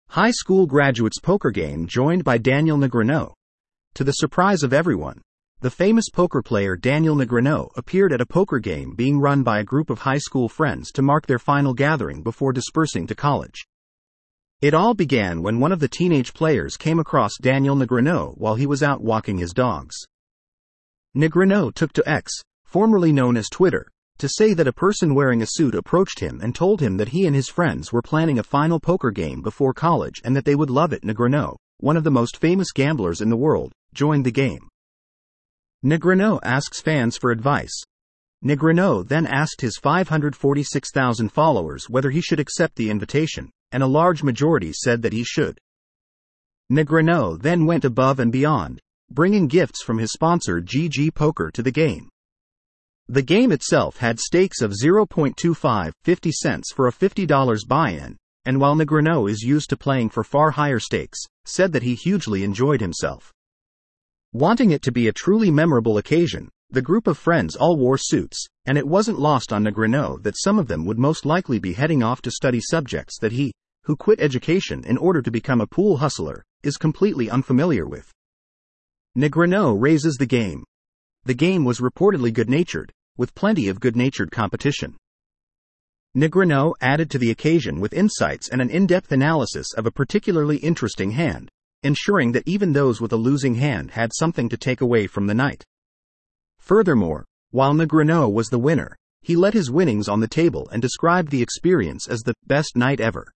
High school graduates poker game joined by Daniel Negreanu. To the surprise of everyone, the famous poker player Daniel Negreanu appeared at a poker game being run by a group of high school friends to mark their final gathering before dispersing to college. It all began when one of the teenage players came across Daniel Negreanu while he was out walking his dogs. Negreanu took to X, formerly known as Twitter, to say that a person wearing a suit approached him and told him that he and his friends were planning a final poker game before college and that they would love it. Negreanu, one of the most famous gamblers in the world, joined the game. Negreanu asks fans for advice. Negreanu then asked his 546,000 followers whether he should accept the invitation, and a large majority said that he should. Negreanu then went above and beyond, bringing gifts from his sponsor GG Poker to the game. The game itself had stakes of 0.25 cents for a $50 buy-in, and while Negreanu is used to playing for far higher stakes, said that he hugely enjoyed himself. Wanting it to be a truly memorable occasion, the group of friends all wore suits, and it wasn't lost on Negreanu that some of them would most likely be heading off to study subjects that he, who quit education in order to become a pool hustler, is completely unfamiliar with. Negreanu raises the game. The game was reportedly good-natured, with plenty of good-natured competition. Negreanu added to the occasion with insights and an in-depth analysis of a particularly interesting hand, ensuring that even those with a losing hand had something to take away from the night. Furthermore, while Negreanu was the winner, he let his winnings on the table and described the experience as the best night ever.